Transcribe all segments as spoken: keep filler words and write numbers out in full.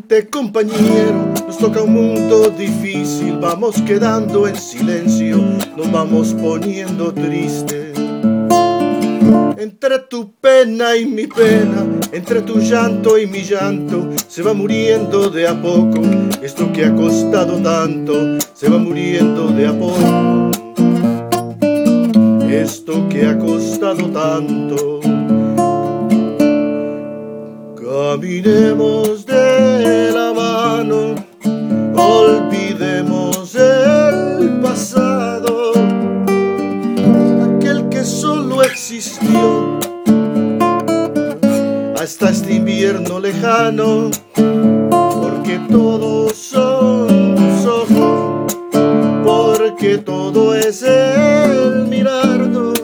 Simplemente, compañero, nos toca un mundo difícil. Vamos quedando en silencio, nos vamos poniendo tristes. Entre tu pena y mi pena, entre tu llanto y mi llanto, se va muriendo de a poco esto que ha costado tanto. Se va muriendo de a poco esto que ha costado tanto. Caminemos de la mano, olvidemos el pasado, aquel que solo existió hasta este invierno lejano, porque todos son tus ojos, porque todo es el mirarnos,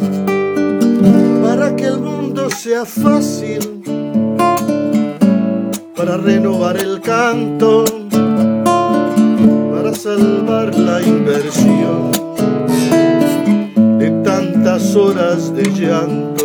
para que el mundo sea fácil, para renovar el canto, para salvar la inversión de tantas horas de llanto.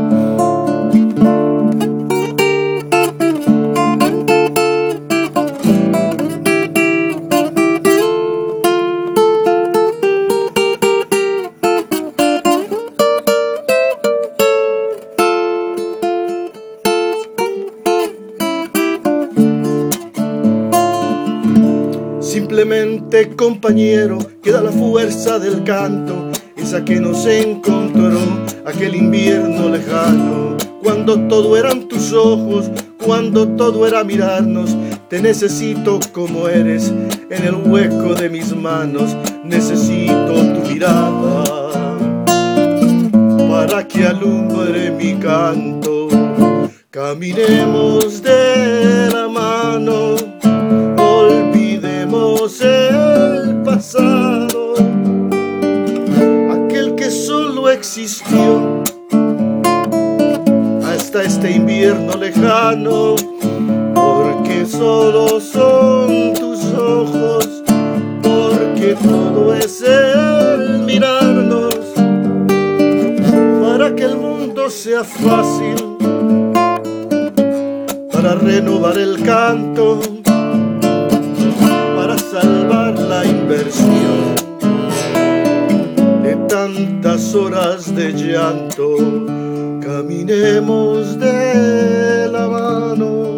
Simplemente, compañero, queda la fuerza del canto, esa que nos encontró aquel invierno lejano, cuando todo eran tus ojos, cuando todo era mirarnos. Te necesito como eres en el hueco de mis manos, necesito tu mirada para que alumbre mi canto. Caminemos de la mano, olvidemos el pasado, aquel que solo existió hasta este invierno lejano, porque solo son tus ojos, porque todo es el mirarnos, para que el mundo sea fácil, para renovar el canto, para salvar la inversión de tantas horas de llanto. Caminemos de la mano.